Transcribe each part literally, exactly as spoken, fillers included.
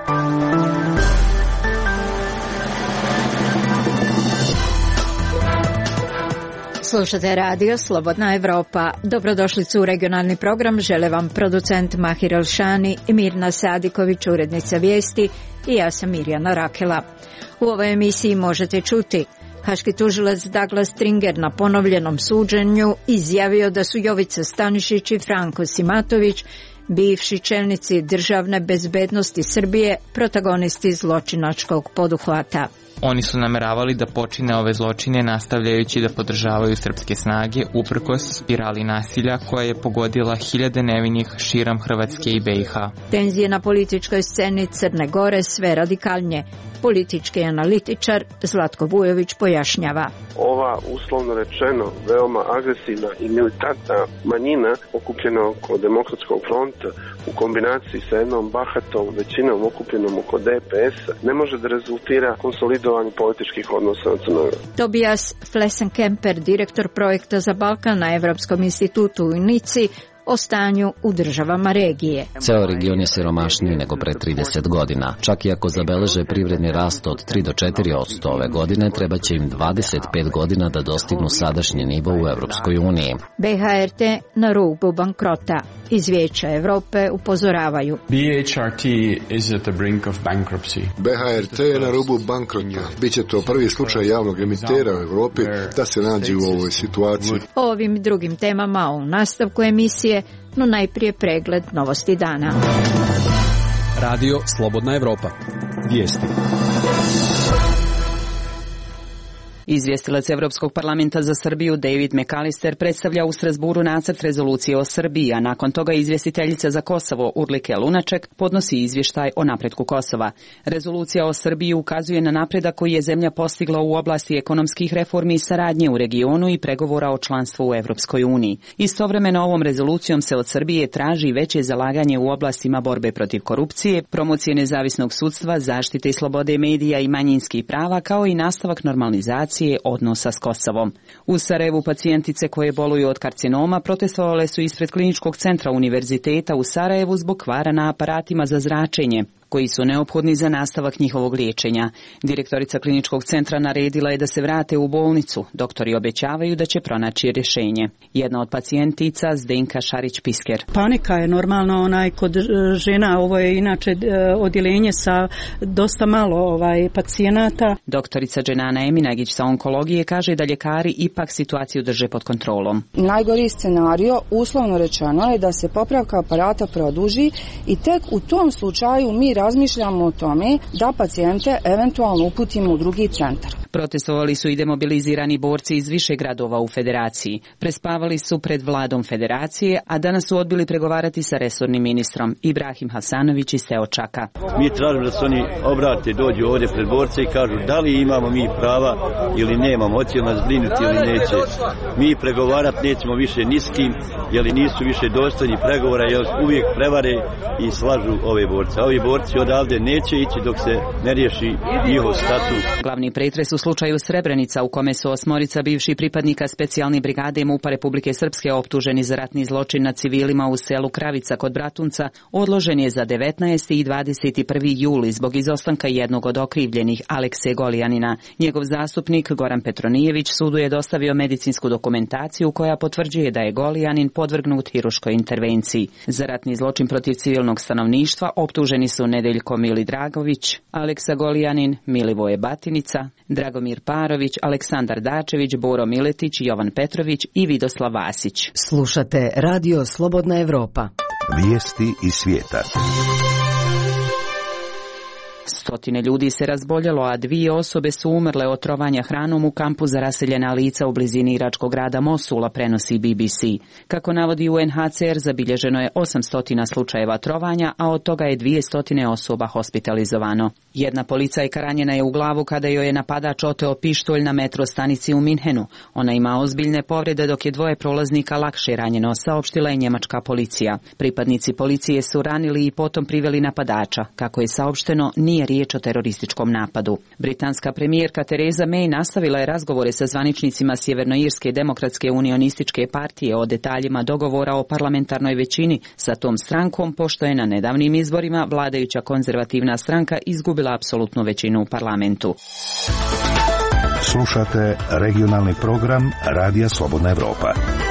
Slušate radio Slobodna Evropa. Dobrodošlicu u regionalni program žele vam producent Mahir Elšani i Mirna Sadiković, urednica vijesti, i ja sam Mirjana Rakela. U ovoj emisiji možete čuti: haški tužilac Douglas Stringer na ponovljenom suđenju izjavio da su Jovica Stanišić i Franko Simatović, bivši čelnici državne bezbednosti Srbije, protagonisti zločinačkog poduhvata. Oni su nameravali da počine ove zločine nastavljajući da podržavaju srpske snage uprkos spirali nasilja koja je pogodila hiljade nevinih širom Hrvatske i B i H. Tenzije na političkoj sceni Crne Gore sve radikalnije. Politički analitičar Zlatko Vujović pojašnjava. Ova, uslovno rečeno, veoma agresivna i militantna manjina okupljena oko Demokratskog fronta u kombinaciji sa jednom bahatom većinom okupljenom oko D P S-a ne može da rezultira konsolidovanjem političkih odnosa na Crnoj Gori. Tobias Flessenkemper, direktor projekta za Balkan na Evropskom institutu u Nici, o stanju u državama regije. Ceo region je siromašniji nego pre trideset godina. Čak i ako zabeleže privredni rast od tri do četiri posto ove godine, treba će im dvadeset pet godina da dostignu sadašnji nivo u Evropskoj uniji. B H R T na rubu bankrota. Iz Vijeća Evrope upozoravaju. B H R T is at the brink of bankruptcy. B H R T je na rubu bankrota. Biće to prvi slučaj javnog emitera u Evropi da se nađe u ovoj situaciji. O ovim i drugim temama u nastavku emisije, no najprije pregled novosti dana. Radio Slobodna Evropa. Vijesti. Izvjestilac Evropskog parlamenta za Srbiju David McAllister predstavlja u Strasburu nacrt rezolucije o Srbiji, a nakon toga izvjestiteljica za Kosovo Urlike Lunaček podnosi izvještaj o napretku Kosova. Rezolucija o Srbiji ukazuje na napredak koji je zemlja postigla u oblasti ekonomskih reformi i saradnje u regionu i pregovora o članstvu u Evropskoj uniji. Istovremeno ovom rezolucijom se od Srbije traži veće zalaganje u oblastima borbe protiv korupcije, promocije nezavisnog sudstva, zaštite i slobode medija i manjinskih prava, kao i nastavak normalizacije odnosa s Kosovom. U Sarajevu pacijentice koje boluju od karcinoma protestovale su ispred Kliničkog centra Univerziteta u Sarajevu zbog kvara na aparatima za zračenje, koji su neophodni za nastavak njihovog liječenja. Direktorica Kliničkog centra naredila je da se vrate u bolnicu. Doktori obećavaju da će pronaći rješenje. Jedna od pacijentica, Zdenka Šarić-Pisker. Panika je normalno onaj kod žena, ovo je inače odjeljenje sa dosta malo ovaj pacijenata. Doktorica Dženana Eminagić sa onkologije kaže da ljekari ipak situaciju drže pod kontrolom. Najgori scenario, uslovno rečeno, je da se popravka aparata produži i tek u tom slučaju mi razmišljamo o tome da pacijente eventualno uputimo u drugi centar. Protestovali su i demobilizirani borci iz više gradova u federaciji. Prespavali su pred vladom federacije, a danas su odbili pregovarati sa resornim ministrom. Ibrahim Hasanović iz Seočaka. Mi tražimo da se oni obrate, dođu ovdje pred borce i kažu da li imamo mi prava ili nemamo, hoće nas brinuti ili neće. Mi pregovarati nećemo više ni s kim, jer nisu više dostojni pregovora, jer uvijek prevare i slažu ove borce. Ovi borci odavde neće ići dok se ne riješi njihov status. Glavni pretres u slučaju Srebrenica, u kome su osmorica bivših pripadnika specijalne brigade MUP-a Republike Srpske optuženi za ratni zločin nad civilima u selu Kravica kod Bratunca, odložen je za devetnaesti i dvadeset prvi juli zbog izostanka jednog od okrivljenih, Alekse Golijanina. Njegov zastupnik Goran Petronijević sudu je dostavio medicinsku dokumentaciju koja potvrđuje da je Golijanin podvrgnut hiruškoj intervenciji. Za ratni zločin protiv civilnog stanovništva optuženi su Nedeljko Mili Dragović, Aleksa Golijanin, Milivoje Batinica, Dragomir Parović, Aleksandar Dačević, Boro Miletić, Jovan Petrović i Vidoslav Vasić. Slušate Radio Slobodna Evropa. Vijesti iz svijeta. Stotine ljudi se razboljelo, a dvije osobe su umrle od trovanja hranom u kampu za raseljena lica u blizini iračkog grada Mosula, prenosi B B C. Kako navodi U N H C R, zabilježeno je osamsto slučajeva trovanja, a od toga je dvjesto osoba hospitalizovano. Jedna policajka ranjena je u glavu kada joj je napadač oteo pištolj na metro stanici u Minhenu. Ona ima ozbiljne povrede, dok je dvoje prolaznika lakše ranjeno, saopštila je njemačka policija. Pripadnici policije su ranili i potom priveli napadača. Kako je saopšteno, nije riječ riječ o terorističkom napadu. Britanska premijerka Theresa May nastavila je razgovore sa zvaničnicima Sjevernoirske demokratske unionističke partije o detaljima dogovora o parlamentarnoj većini sa tom strankom, pošto je na nedavnim izborima vladajuća konzervativna stranka izgubila apsolutnu većinu u parlamentu. Slušate regionalni program Radija Slobodna Evropa.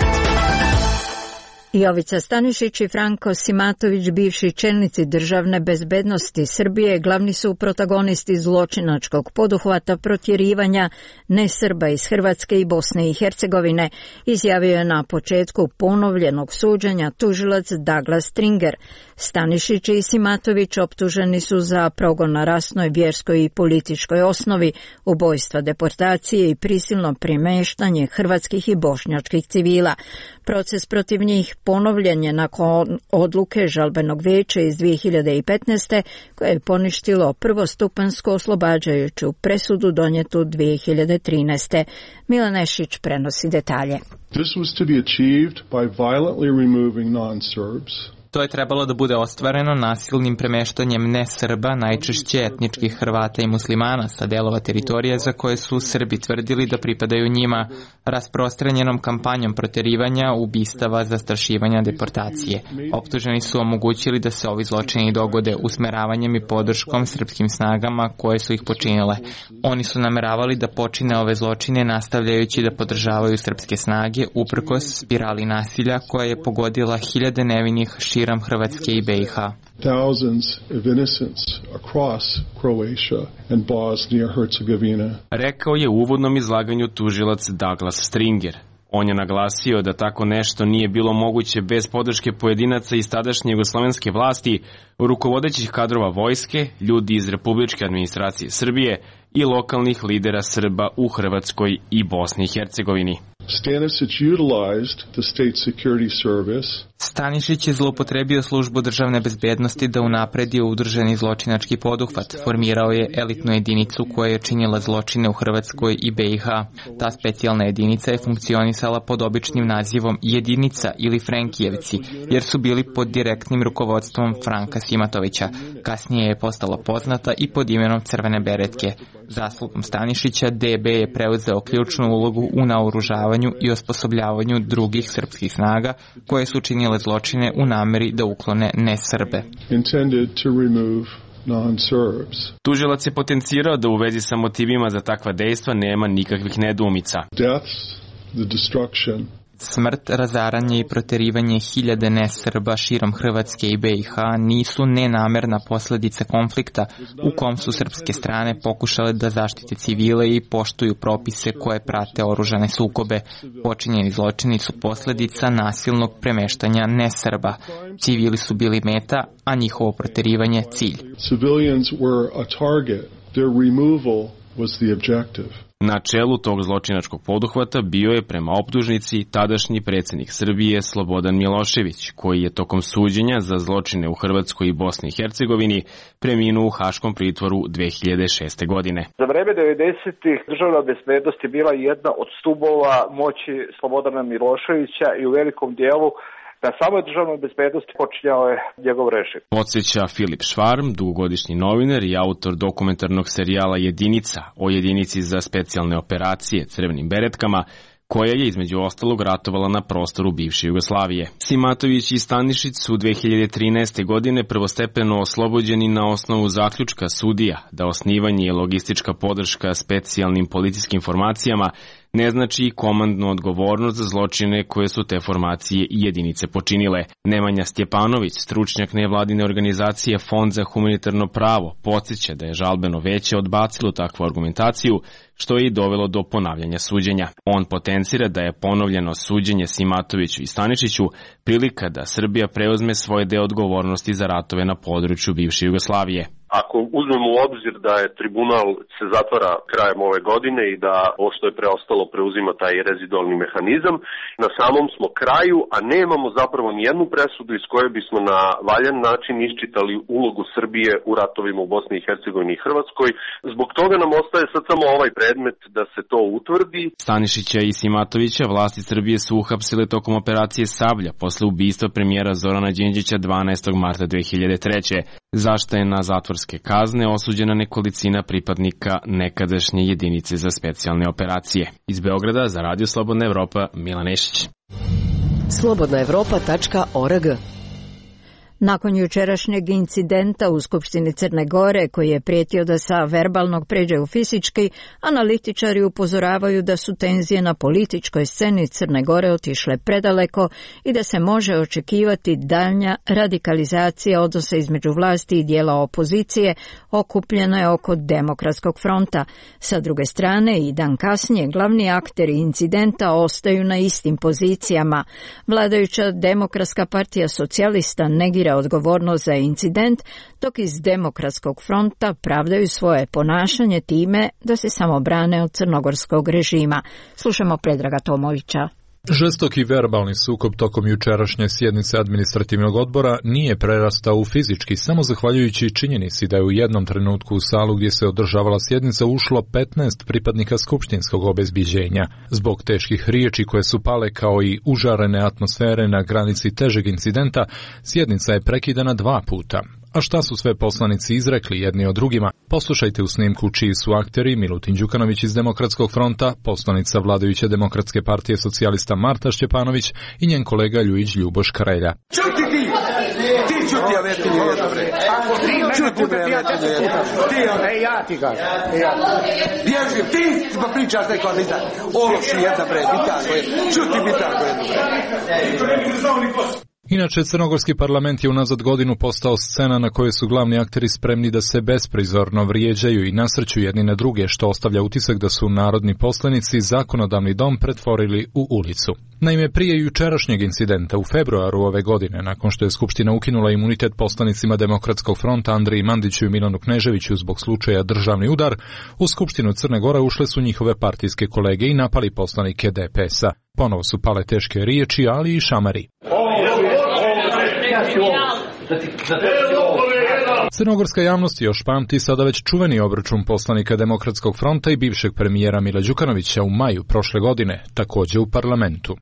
Jovica Stanišić i Franko Simatović, bivši čelnici državne bezbednosti Srbije, glavni su protagonisti zločinačkog poduhvata protjerivanja nesrba iz Hrvatske i Bosne i Hercegovine, izjavio je na početku ponovljenog suđenja tužilac Douglas Stringer. Stanišić i Simatović optuženi su za progon na rasnoj, vjerskoj i političkoj osnovi, ubojstva, deportacije i prisilno premještanje hrvatskih i bošnjačkih civila. Proces protiv njih ponovljen je nakon odluke žalbenog vijeća iz dvije hiljade petnaeste. koje je poništilo prvostupanjsku oslobađajuću presudu donijetu dvije hiljade trinaeste. Milan Nešić prenosi detalje. This was to be achieved by violently removing non-Serbs. To je trebalo da bude ostvareno nasilnim premeštanjem ne-Srba, najčešće etničkih Hrvata i muslimana sa delova teritorije za koje su Srbi tvrdili da pripadaju njima, rasprostranjenom kampanjom proterivanja, ubistava, zastrašivanja, deportacije. Optuženi su omogućili da se ovi zločini dogode usmeravanjem i podrškom srpskim snagama koje su ih počinile. Oni su nameravali da počine ove zločine nastavljajući da podržavaju srpske snage uprkos spirali nasilja koja je pogodila hiljade nevinih širom Hrvatske i B i H. Thousands of innocents across Croatia and Bosnia-Herzegovina. Rekao je u uvodnom izlaganju tužilac Douglas Stringer. On je naglasio da tako nešto nije bilo moguće bez podrške pojedinaca iz tadašnje jugoslovenske vlasti, rukovodećih kadrova vojske, ljudi iz republičke administracije Srbije i lokalnih lidera Srba u Hrvatskoj i Bosni i Hercegovini. Stanisić utilized the State Security Service. Stanišić je zloupotrebio službu državne bezbednosti da unapredi udruženi zločinački poduhvat. Formirao je elitnu jedinicu koja je činila zločine u Hrvatskoj i B i H. Ta specijalna jedinica je funkcionisala pod običnim nazivom Jedinica ili Frenkijevci, jer su bili pod direktnim rukovodstvom Franka Simatovića. Kasnije je postala poznata i pod imenom Crvene beretke. Zaslugom Stanišića D B je preuzeo ključnu ulogu u naoružavanju i osposobljavanju drugih srpskih snaga koje su činile zločine u nameri da uklone ne-Srbe. Tužilac je potencirao da u vezi sa motivima za takva dejstva nema nikakvih nedoumica. Smrt, razaranje i proterivanje hiljade ne-Srba širom Hrvatske i B i H nisu nenamerna posljedica konflikta u kom su srpske strane pokušale da zaštite civile i poštuju propise koje prate oružane sukobe. Počinjeni zločini su posljedica nasilnog premeštanja ne-Srba. Civili su bili meta, a njihovo proterivanje cilj. Civilians were a target. Their removal was the objective. Na čelu tog zločinačkog poduhvata bio je prema optužnici tadašnji predsjednik Srbije Slobodan Milošević, koji je tokom suđenja za zločine u Hrvatskoj i Bosni i Hercegovini preminuo u haškom pritvoru dvije hiljade šeste. godine. Za vreme devedesetih državna bezbednost je bila jedna od stubova moći Slobodana Miloševića i u velikom dijelu na samoj državnoj bezbednosti počinjao je njegov režim. Podsjeća Filip Švarm, dugogodišnji novinar i autor dokumentarnog serijala Jedinica o jedinici za specijalne operacije Crvenim beretkama, koja je između ostalog ratovala na prostoru bivše Jugoslavije. Simatović i Stanišić su dvije hiljade trinaeste. godine prvostepeno oslobođeni na osnovu zaključka sudija da osnivanje i logistička podrška specijalnim policijskim formacijama ne znači i komandnu odgovornost za zločine koje su te formacije i jedinice počinile. Nemanja Stjepanović, stručnjak nevladine organizacije Fond za humanitarno pravo, podsjeća da je žalbeno veće odbacilo takvu argumentaciju, što je i dovelo do ponavljanja suđenja. On potencira da je ponovljeno suđenje Simatoviću i Stanišiću prilika da Srbija preuzme svoje deo odgovornosti za ratove na području bivše Jugoslavije. Ako uzmemo u obzir da je tribunal se zatvara krajem ove godine i da ovo što je preostalo preuzima taj rezidualni mehanizam, na samom smo kraju, a nemamo zapravo ni jednu presudu iz koje bismo na valjan način iščitali ulogu Srbije u ratovima u Bosni i Hercegovini i Hrvatskoj. Zbog toga nam ostaje sad samo ovaj predmet da se to utvrdi. Stanišića i Simatovića vlasti Srbije su uhapsile tokom operacije Sablja posle ubistva premijera Zorana Đinđića dvanaestog marta dve hiljade treće. zašto je na zatvorske kazne osuđena nekolicina pripadnika nekadašnje jedinice za specijalne operacije. Iz Beograda za Radio Slobodna Evropa, Milan Nešić. slobodna evropa tačka org. Nakon jučerašnjeg incidenta u Skupštini Crne Gore, koji je prijetio da sa verbalnog pređe u fizički, analitičari upozoravaju da su tenzije na političkoj sceni Crne Gore otišle predaleko i da se može očekivati daljnja radikalizacija odnosa između vlasti i dijela opozicije okupljene oko Demokratskog fronta. Sa druge strane, i dan kasnije glavni akteri incidenta ostaju na istim pozicijama. Vladajuća Demokratska partija socijalista negira odgovornost za incident, dok iz Demokratskog fronta pravdaju svoje ponašanje time da se samo brane od crnogorskog režima. Slušamo Predraga Tomovića. Žestoki verbalni sukob tokom jučerašnje sjednice administrativnog odbora nije prerastao u fizički, samo zahvaljujući činjenici da je u jednom trenutku u salu gdje se održavala sjednica ušlo petnaest pripadnika skupštinskog obezbiđenja. Zbog teških riječi koje su pale kao i užarene atmosfere na granici težeg incidenta, sjednica je prekidana dva puta. A šta su sve poslanici izrekli jedni o drugima? Poslušajte u snimku čiji su akteri Milutin Đukanović iz Demokratskog fronta, poslanica vladajuće Demokratske partije socijalista Marta Šćepanović i njen kolega Ljujić Ljuboš Karelja. Čuti ti! Ti čuti, a veti mi jedno bre. Čuti bre, ja te slušam. Ti, e, ja ti kažem. Bježi, ti pa pričaš neko nizad. Ološi jedna bre, bitango je. Čuti bitango jedno bre. Inače, crnogorski parlament je unazad godinu postao scena na kojoj su glavni akteri spremni da se besprizorno vrijeđaju i nasrću jedni na druge, što ostavlja utisak da su narodni poslanici zakonodavni dom pretvorili u ulicu. Naime, prije jučerašnjeg incidenta u februaru ove godine, nakon što je Skupština ukinula imunitet poslanicima Demokratskog fronta Andriji Mandiću i Milanu Kneževiću zbog slučaja državni udar, u Skupštinu Crne Gore ušle su njihove partijske kolege i napali poslanike D P S-a. Ponovo su pale teške riječi, ali i šamari. Crnogorska javnost još pamti sada već čuveni obračun poslanika Demokratskog fronta i bivšeg premijera Mila Đukanovića u maju prošle godine, također u parlamentu.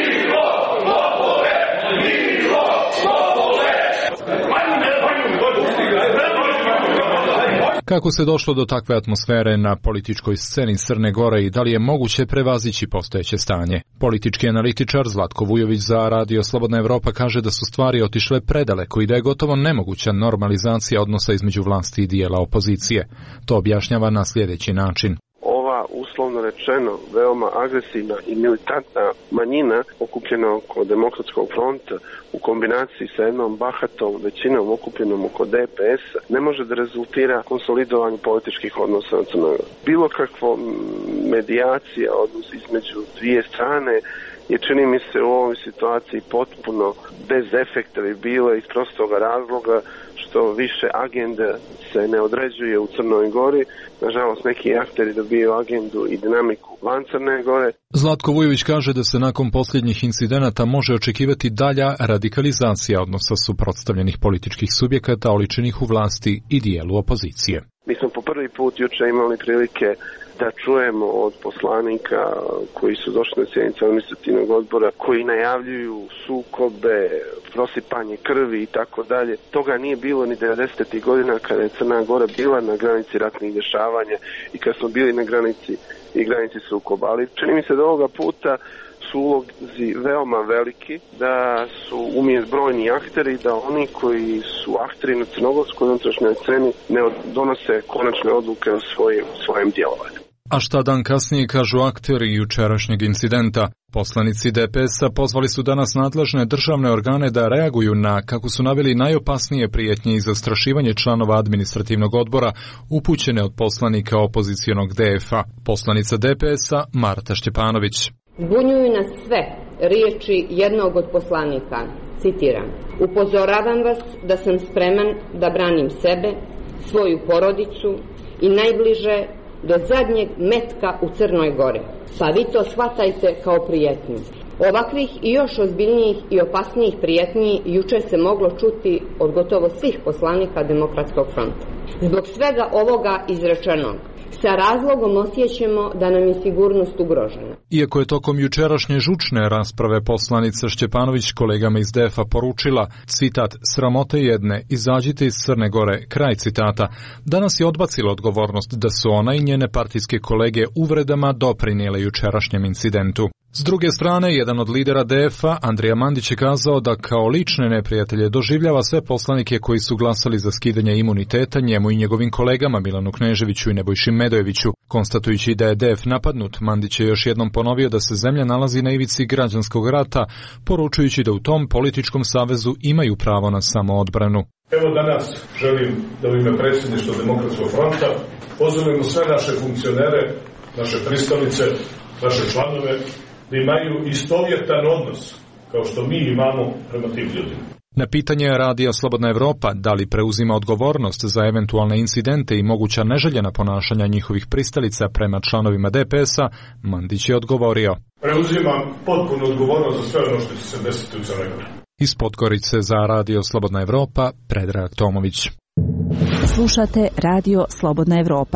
Kako se došlo do takve atmosfere na političkoj sceni Crne Gore i da li je moguće prevazići postojeće stanje? Politički analitičar Zlatko Vujović za Radio Slobodna Evropa kaže da su stvari otišle predaleko i da je gotovo nemoguća normalizacija odnosa između vlasti i dijela opozicije. To objašnjava na sljedeći način. Uslovno rečeno, veoma agresivna i militantna manjina okupljena oko Demokratskog fronta u kombinaciji sa jednom bahatom većinom okupljenom oko D P S ne može da rezultira konsolidovanju političkih odnosa na Crnoj Gori. Bilo kakvo medijacija, odnos između dvije strane je, čini mi se, u ovoj situaciji potpuno bez efekta bi bilo iz prostoga razloga što više agenda se ne određuje u Crnoj Gori. Nažalost, neki akteri dobijaju agendu i dinamiku van Crne Gore. Zlatko Vujović kaže da se nakon posljednjih incidenata može očekivati dalja radikalizacija odnosa suprotstavljenih političkih subjekata oličenih u vlasti i dijelu opozicije. Mi smo po prvi put juče imali prilike da čujemo od poslanika koji su došli na sjednicu administrativnog odbora, koji najavljuju sukobe, prosipanje krvi i tako dalje. Toga nije bilo ni devedesetih godina kada je Crna Gora bila na granici ratnih dešavanja i kada smo bili na granici i granici sukoba. Ali čini mi se da ovoga puta su ulozi veoma veliki, da su umjet brojni akteri, da oni koji su akteri na crnogorskoj unutrašnjoj sceni ne donose konačne odluke o svojim, svojem djelovanju. A šta dan kasnije kažu akteri jučerašnjeg incidenta? Poslanici D P S-a pozvali su danas nadležne državne organe da reaguju na, kako su naveli, najopasnije prijetnje i zastrašivanje članova administrativnog odbora upućene od poslanika opozicijonog D F-a. Poslanica D P S-a Marta Šćepanović. Zbunjuju nas sve riječi jednog od poslanika. Citiram: upozoravam vas da sam spreman da branim sebe, svoju porodicu i najbliže do zadnjeg metka u Crnoj Gori. Pa vi to shvatajte kao prijetnju. Ovakvih i još ozbiljnijih i opasnijih prijetnji juče se moglo čuti od gotovo svih poslanika Demokratskog fronta. Zbog svega ovoga izrečenog, sa razlogom osjećamo da nam je sigurnost ugrožena. Iako je tokom jučerašnje žučne rasprave poslanica Šćepanović kolegama iz D F A poručila, citat, sramote jedne, izađite iz Crne Gore, kraj citata, danas je odbacila odgovornost da su ona i njene partijske kolege uvredama doprinijele jučerašnjem incidentu. S druge strane, jedan od lidera D F A, Andrija Mandić, je kazao da kao lične neprijatelje doživljava sve poslanike koji su glasali za skidanje imuniteta njemu i njegovim kolegama Milanu Kneževiću i Nebojši Medojeviću. Konstatujući da je D F napadnut, Mandić je još jednom ponovio da se zemlja nalazi na ivici građanskog rata, poručujući da u tom političkom savezu imaju pravo na samoodbranu. Evo danas želim da u ime predsjedništva Demokratskog fronta pozovemo sve naše funkcionere, naše pristalice, naše članove, da imaju istovjetan odnos, kao što mi imamo prema tim ljudima. Na pitanje Radija Slobodna Evropa da li preuzima odgovornost za eventualne incidente i moguća neželjena ponašanja njihovih pristalica prema članovima D P S-a, Mandić je odgovorio: preuzimam potpunu odgovornost za sve ono što će se desiti u Crnoj Gori. Iz Podgorice za Radio Slobodna Evropa, Predrag Tomović. Slušate Radio Slobodna Evropa.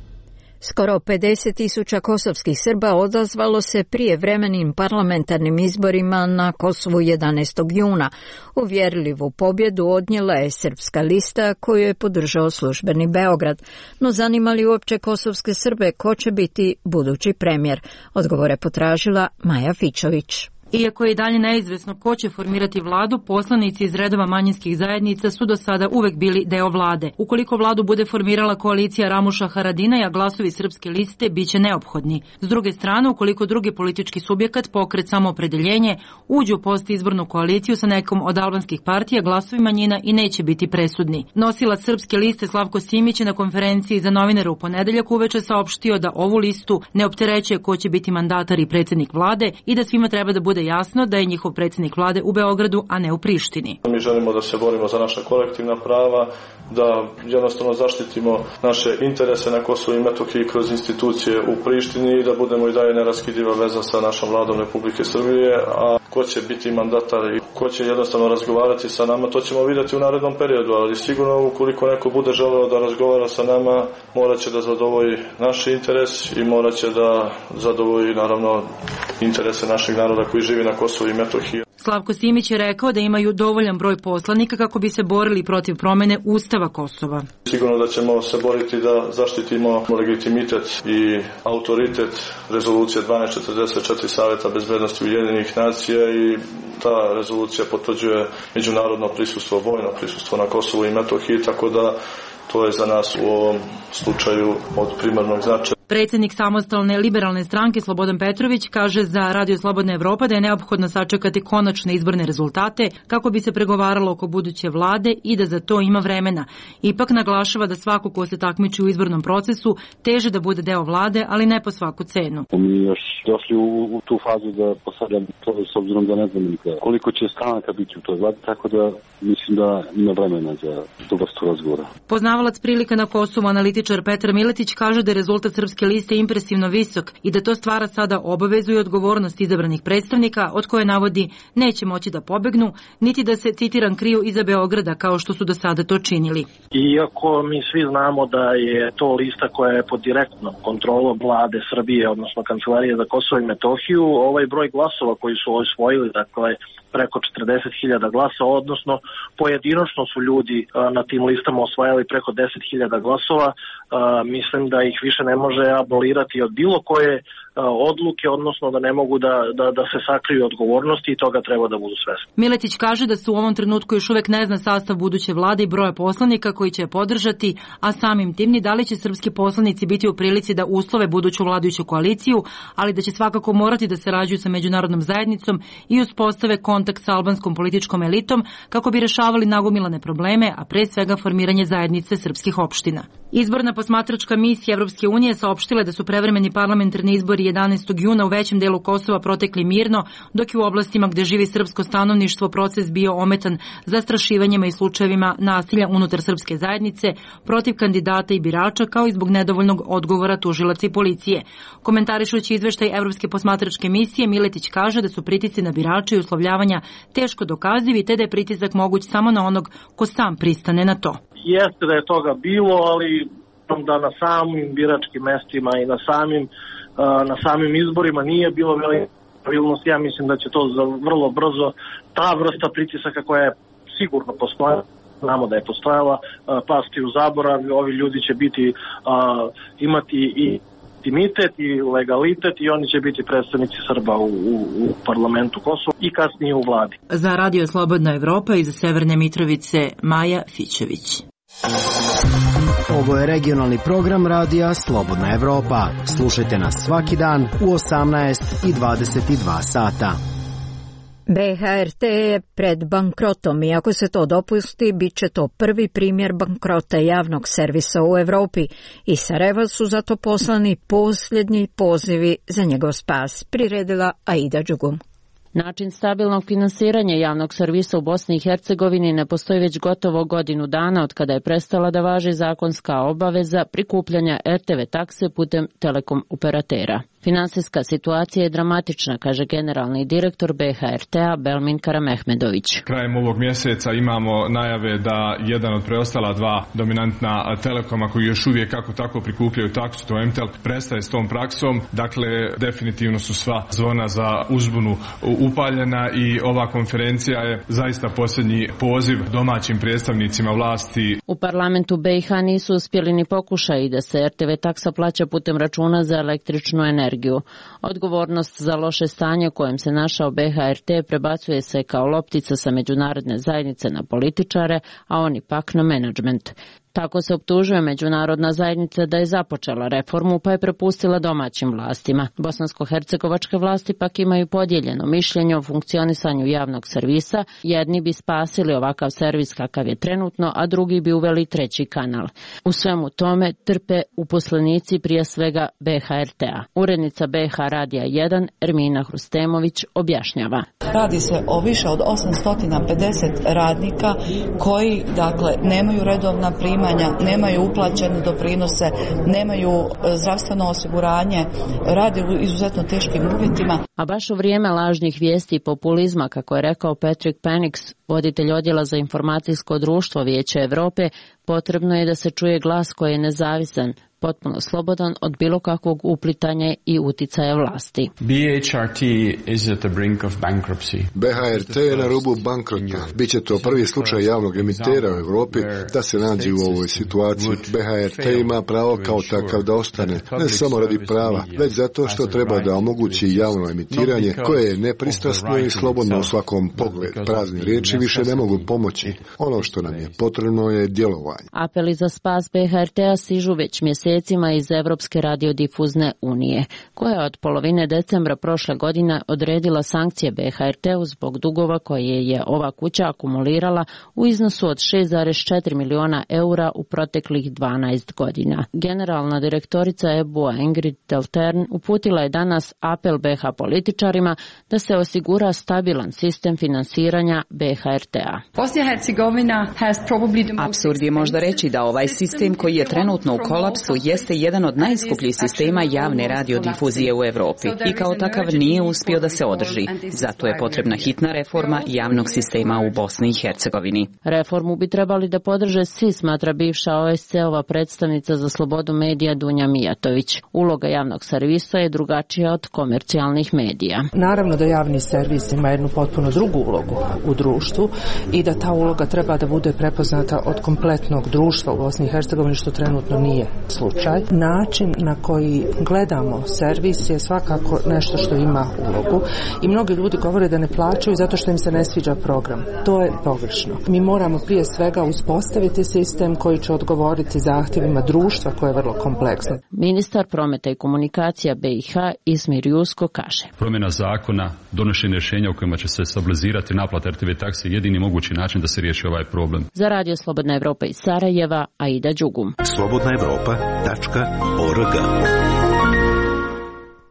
Skoro pedeset tisuća kosovskih Srba odazvalo se prijevremenim parlamentarnim izborima na Kosovu jedanaestog juna. Uvjerljivu pobjedu odnijela je Srpska lista koju je podržao službeni Beograd. No zanima li uopće kosovske Srbe ko će biti budući premijer? Odgovore potražila Maja Fičović. Iako je i dalje neizvesno ko će formirati vladu, poslanici iz redova manjinskih zajednica su do sada uvek bili deo vlade. Ukoliko vladu bude formirala koalicija Ramuša Haradinaja, glasovi Srpske liste biće neophodni. S druge strane, ukoliko drugi politički subjekat, pokret Samoopredeljenje, uđu u postizbornu koaliciju sa nekom od albanskih partija, glasovi manjina i neće biti presudni. Nosilac Srpske liste Slavko Simić je na konferenciji za novinare u ponedeljak uveče saopštio da ovu listu ne opterećuje ko će biti mandatar i predsjednik vlade i da svima treba da bude jasno da je njihov predsjednik vlade u Beogradu, a ne u Prištini. Mi želimo da se borimo za naša kolektivna prava, da jednostavno zaštitimo naše interese na Kosovu i Metohiji kroz institucije u Prištini i da budemo i dalje neraskidiva veza sa našom vladom Republike Srbije, a ko će biti mandatar i ko će jednostavno razgovarati sa nama, to ćemo vidjeti u narednom periodu, ali sigurno ukoliko neko bude želeo da razgovara sa nama, morat će da zadovolji naš interes i morat će da zadovolji naravno interese našeg naroda koji živi na Kosovu i Metohiji. Slavko Simić je rekao da imaju dovoljan broj poslanika kako bi se borili protiv promjene Ustava Kosova. Sigurno da ćemo se boriti da zaštitimo legitimitet i autoritet rezolucije dvanaest četrdeset četiri Saveta bezbednosti Ujedinjenih nacija i ta rezolucija potvrđuje međunarodno prisustvo, vojno prisustvo na Kosovu i Metohiji, tako da to je za nas u ovom slučaju od primarnog značaja. Predsjednik samostalne liberalne stranke Slobodan Petrović kaže za Radio Slobodna Evropa da je neophodno sačekati konačne izborne rezultate kako bi se pregovaralo oko buduće vlade i da za to ima vremena. Ipak naglašava da svako ko se takmiči u izbornom procesu teže da bude deo vlade, ali ne po svaku cenu. Mi još došli u, u tu fazu da postavljam to s obzirom da ne znam koliko će stranaka biti u toj vladi, tako da mislim da ima vremena za tu vrstu razgovora. Poznavalac prilika na Kosovu, analitičar Petar Miletić, kaže da je rezultat Srpske liste impresivno visok i da to stvara sada obavezu i odgovornost izabranih predstavnika od koje navodi neće moći da pobegnu, niti da se, citiram, kriju iza Beograda kao što su do sada to činili. Iako mi svi znamo da je to lista koja je pod direktnom kontrolom vlade Srbije, odnosno Kancelarije za Kosovo i Metohiju, ovaj broj glasova koji su osvojili, dakle preko četrdeset hiljada glasa, odnosno pojedinačno su ljudi na tim listama osvajali preko deset hiljada glasova, mislim da ih više ne može abolirati od bilo koje odluke, odnosno da ne mogu da, da, da se sakriju odgovornosti i toga treba da budu svesni. Miletić kaže da se u ovom trenutku još uvek ne zna sastav buduće vlade i broja poslanika koji će je podržati, a samim tim ni da li će srpski poslanici biti u prilici da uslove buduću vladajuću koaliciju, ali da će svakako morati da sarađuju sa međunarodnom zajednicom i uspostave kontakt sa albanskom političkom elitom kako bi rešavali nagomilane probleme, a pre svega formiranje zajednice srpskih opština. Izborna posmatračka misija Evropske unije saopštila da su prevremeni parlamentarni izbori izbori jedanaestog juna u većem delu Kosova protekli mirno, dok je u oblastima gde živi srpsko stanovništvo proces bio ometan zastrašivanjima i slučajevima nasilja unutar srpske zajednice protiv kandidata i birača, kao i zbog nedovoljnog odgovora tužilaca i policije. Komentarišući izveštaj Evropske posmatračke misije, Miletić kaže da su pritisci na birače i uslovljavanja teško dokazivi, te da je pritisak moguć samo na onog ko sam pristane na to. Jeste da je toga bilo, ali da na samim biračkim mestima i na samim, na samim izborima nije bilo velike pravilnosti. Ja mislim da će to za vrlo brzo, ta vrsta pritisaka koja je sigurno postojala, znamo da je postojala, pasti u zaborav. Ovi ljudi će biti, imati i legitimitet i legalitet i oni će biti predstavnici Srba u, u, u parlamentu Kosova i kasnije u vladi. Za Radio Slobodna Evropa iz Severne Mitrovice, Maja Fićević. Ovo je regionalni program radija Slobodna Evropa. Slušajte nas svaki dan u osamnaest i dvadeset dva sata. B H R T je pred bankrotom i ako se to dopusti, bit će to prvi primjer bankrota javnog servisa u Evropi. Iz Sarajeva su zato poslani posljednji pozivi za njegov spas, priredila Aida Đugum. Način stabilnog finansiranja javnog servisa u Bosni i Hercegovini ne postoji već gotovo godinu dana od kada je prestala da važi zakonska obaveza prikupljanja R T V takse putem telekom operatera. Finansijska situacija je dramatična, kaže generalni direktor B H R T-a Belmin Karamehmedović. Krajem ovog mjeseca imamo najave da jedan od preostala dva dominantna telekoma koji još uvijek kako tako prikupljaju taksu, to M T E L, prestaje s tom praksom. Dakle, definitivno su sva zvona za uzbunu upaljena i ova konferencija je zaista posljednji poziv domaćim predstavnicima vlasti. U parlamentu B i H nisu uspjeli ni pokušaj da se R T V taksa plaća putem računa za električnu energiju. Odgovornost za loše stanje u kojem se našao B H R T prebacuje se kao loptica sa međunarodne zajednice na političare, a oni pak na menadžment. Tako se optužuje međunarodna zajednica da je započela reformu pa je prepustila domaćim vlastima. Bosansko-hercegovačke vlasti pak imaju podijeljeno mišljenje o funkcionisanju javnog servisa. Jedni bi spasili ovakav servis kakav je trenutno, a drugi bi uveli treći kanal. U svemu tome trpe uposlenici prije svega B H R T-a. Urednica B H Radija jedan Ermina Hrustemović objašnjava. Radi se o više od osamsto pedeset radnika koji dakle nemaju redovna primanja, nemaju uplaćene doprinose, nemaju zdravstveno osiguranje, rade u izuzetno teškim uvjetima. A baš u vrijeme lažnih vijesti i populizma, kako je rekao Patrick Penix, voditelj odjela za informacijsko društvo Vijeća Evrope, potrebno je da se čuje glas koji je nezavisan, potpuno slobodan od bilo kakvog uplitanja i uticaja vlasti. B H R T is at the brink of bankruptcy. B H R T je na rubu bankrota. Biće to prvi slučaj javnog emitera u Evropi da se nađe u ovoj situaciji. B H R T ima pravo kao takav da ostane, ne samo radi prava, već zato što treba da omogući javno emitiranje koje je nepristrasno i slobodno u svakom pogledu. Prazne riječi više ne mogu pomoći. Ono što nam je potrebno je djelovanje. Apeli za spas B H R T-a stižu već mjesecima iz Evropske radiodifuzne unije, koja je od polovine decembra prošle godine odredila sankcije B H R T-u zbog dugova koje je ova kuća akumulirala u iznosu od šest zarez četiri miliona eura u proteklih dvanaest godina. Generalna direktorica E B U-a Ingrid Deltern uputila je danas apel B H političarima da se osigura stabilan sistem finansiranja B H R T-a. Apsurd je možda reći da ovaj sistem koji je trenutno u kolapsu jeste jedan od najskupljih sistema javne radiodifuzije u Evropi i kao takav nije uspio da se održi. Zato je potrebna hitna reforma javnog sistema u Bosni i Hercegovini. Reformu bi trebali da podrže svi, smatra bivša O S C-ova predstavnica za slobodu medija Dunja Mijatović. Uloga javnog servisa je drugačija od komercijalnih medija. Naravno da javni servis ima jednu potpuno drugu ulogu u društvu i da ta uloga treba da bude prepoznata od kompletnog društva u Bosni i Hercegovini, što trenutno nije slučaj. Način na koji gledamo servis je svakako nešto što ima ulogu i mnogi ljudi govore da ne plaćaju zato što im se ne sviđa program. To je pogrešno. Mi moramo prije svega uspostaviti sistem koji će odgovoriti zahtjevima društva koje je vrlo kompleksno. Ministar prometa i komunikacija B i H Ismir Jusko kaže: promjena zakona, donošenje rješenja u kojima će se stabilizirati naplata R T V taksi jedini mogući način da se riješi ovaj problem. Za Radio Slobodna Evropa iz Sarajeva, Aida Đugum. Slobodna Evropa.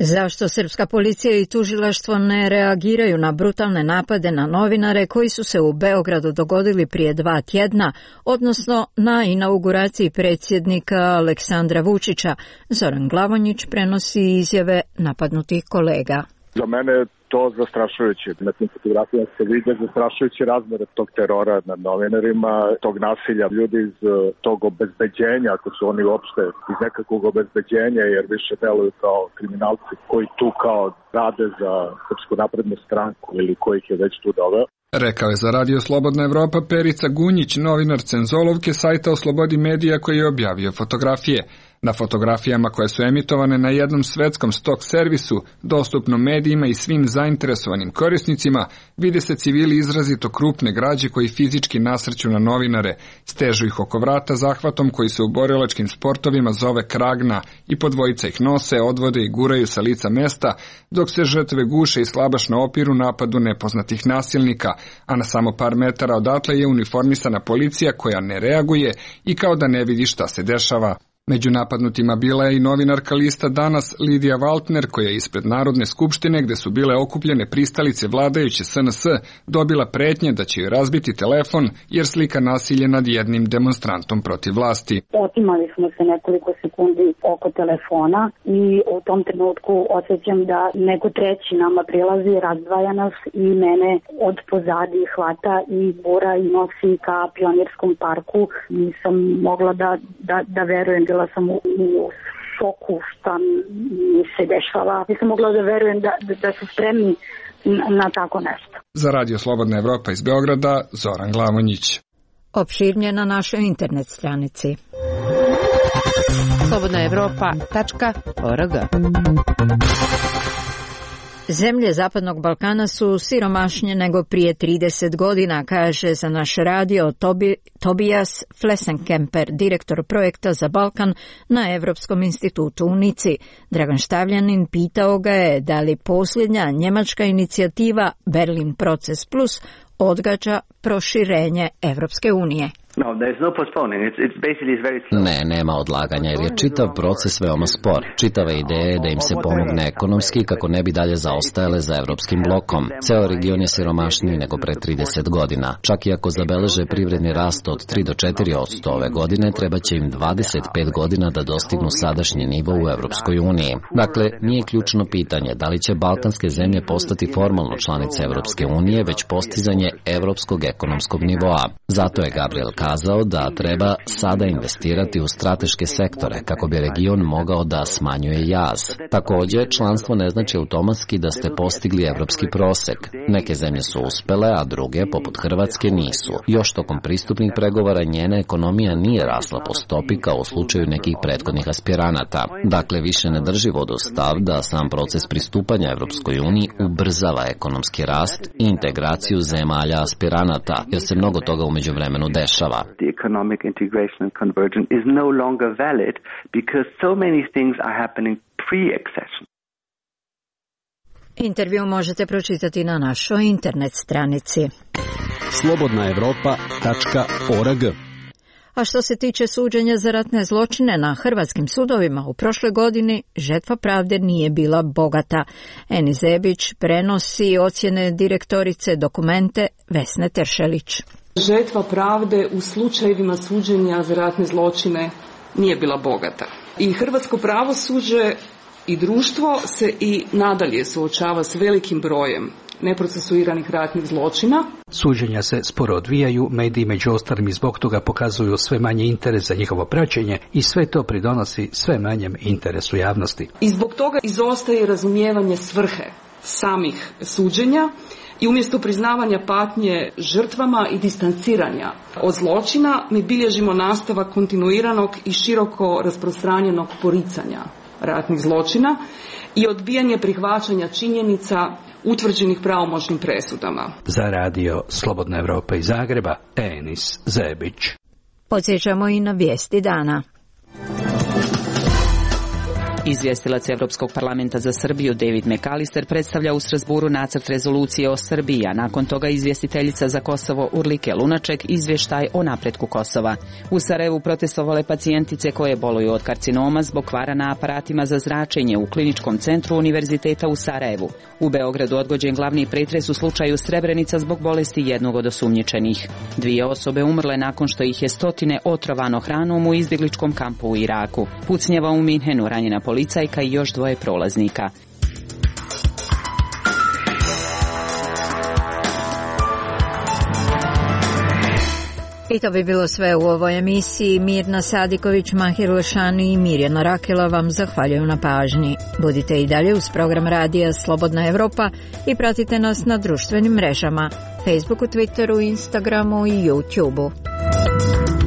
Zašto srpska policija i tužilaštvo ne reagiraju na brutalne napade na novinare koji su se u Beogradu dogodili prije dva tjedna, odnosno na inauguraciji predsjednika Aleksandra Vučića? Zoran Glavonjić prenosi izjave napadnutih kolega. Za mene je to zastrašujuće. Na tim fotografijama se vide zastrašujuće razmere tog terora nad novinarima, tog nasilja. Ljudi iz tog obezbeđenja, ako su oni uopšte iz nekakvog obezbeđenja, jer više deluju kao kriminalci koji tu kao rade za Srpsku naprednu stranku ili kojih je već tu doveo. Rekao je za Radio Slobodna Evropa Perica Gunjić, novinar Cenzolovke sajta o slobodi medija koji je objavio fotografije. Na fotografijama koje su emitovane na jednom svetskom stok servisu, dostupnom medijima i svim zainteresovanim korisnicima, vide se civili izrazito krupne građe koji fizički nasrću na novinare, stežu ih oko vrata zahvatom koji se u borilačkim sportovima zove kragna i po dvojica ih nose, odvode i guraju sa lica mesta, dok se žrtve guše i slabašno opiru napadu nepoznatih nasilnika, a na samo par metara odatle je uniformisana policija koja ne reaguje i kao da ne vidi šta se dešava. Među napadnutima bila je i novinarka lista Danas Lidija Valtner, koja je ispred Narodne skupštine, gde su bile okupljene pristalice vladajuće S N S, dobila pretnje da će joj razbiti telefon jer slika nasilje nad jednim demonstrantom protiv vlasti. Otimali smo se nekoliko sekundi oko telefona i u tom trenutku osjećam da neko treći nama prilazi, razdvaja nas i mene od pozadi hvata i bura i nosi ka Pionirskom parku. Nisam mogla da, da, da verujem. Bila sam u, u šoku šta mi se dešava. Nisam mogla da verujem da, da, da su spremni na, na tako nešto. Za Radio Slobodna Evropa iz Beograda, Zoran Glavonjić. Opširnije na našoj internet stranici. slobodna evropa tačka org. Zemlje Zapadnog Balkana su siromašnije nego prije trideset godina, kaže za naš radio Tobi, Tobias Flessenkemper, direktor projekta za Balkan na Evropskom institutu u Nici. Dragan Štavljanin pitao ga je da li posljednja njemačka inicijativa Berlin Proces Plus odgađa proširenje Evropske unije. No, there's no postponing. It's, it's basically it's very slow. Ne, nema odlaganja jer je čitav proces veoma spor. Čitava ideja je da im se pomogne ekonomski kako ne bi dalje zaostajale za evropskim blokom. Ceo region je siromašniji nego pre trideset godina. Čak i ako zabeleže privredni rast od tri do četiri posto ove godine, treba će im dvadeset pet godina da dostignu sadašnji nivo u Evropskoj uniji. Dakle, nije ključno pitanje da li će balkanske zemlje postati formalno članice Evropske unije, već postizanje evropskog ekonomskog nivoa. Zato je Gabriel kazao da treba sada investirati u strateške sektore kako bi region mogao da smanjuje jaz. Također, članstvo ne znači automatski da ste postigli evropski prosek. Neke zemlje su uspele, a druge, poput Hrvatske, nisu. Još tokom pristupnih pregovora njena ekonomija nije rasla po stopi kao u slučaju nekih prethodnih aspiranata. Dakle, više ne drži vodu stav da sam proces pristupanja Evropskoj uniji ubrzava ekonomski rast i integraciju zemalja aspiranata, jer se mnogo toga umeđu vremenu dešava. The economic integration and convergence is no longer valid because so many things are happening pre-accession. Intervju možete pročitati na našoj internet stranici slobodna evropa tačka org. A što se tiče suđenja za ratne zločine na hrvatskim sudovima u prošloj godini, žetva pravde nije bila bogata. Eni Zebić prenosi ocjene direktorice Dokumente Vesne Teršelić. Žetva pravde u slučajevima suđenja za ratne zločine nije bila bogata. I hrvatsko pravosuđe i društvo se i nadalje suočava s velikim brojem neprocesuiranih ratnih zločina. Suđenja se sporo odvijaju, mediji među ostalim i zbog toga pokazuju sve manje interes za njihovo praćenje i sve to pridonosi sve manjem interesu javnosti. I zbog toga izostaje razumijevanje svrhe samih suđenja. I umjesto priznavanja patnje žrtvama i distanciranja od zločina, mi bilježimo nastavak kontinuiranog i široko rasprostranjenog poricanja ratnih zločina i odbijanje prihvaćanja činjenica utvrđenih pravomoćnim presudama. Za radio Slobodna Evropa iz Zagreba, Enis Zebić. Podsjećamo i na vijesti dana. Izvjestilac Evropskog parlamenta za Srbiju David McAllister predstavlja u Strasburu nacrt rezolucije o Srbiji, a nakon toga izvjestiteljica za Kosovo Urlike Lunaček izvještaj o napretku Kosova. U Sarajevu protestovale pacijentice koje boluju od karcinoma zbog kvara na aparatima za zračenje u kliničkom centru Univerziteta u Sarajevu. U Beogradu odgođen glavni pretres u slučaju Srebrenica zbog bolesti jednog od osumnjičenih. Dvije osobe umrle nakon što ih je stotine otrovano hranom u izbjegličkom kampu u Iraku. Pucnjava u Minhenu, ranjena policajka i još dvoje prolaznika. I to bi bilo sve u ovoj emisiji. Mirna Sadiković, Mahir Lešani i Mirjana Rakela vam zahvaljuju na pažnji. Budite i dalje uz program radija Slobodna Evropa i pratite nas na društvenim mrežama, Facebooku, Twitteru, Instagramu i YouTubeu.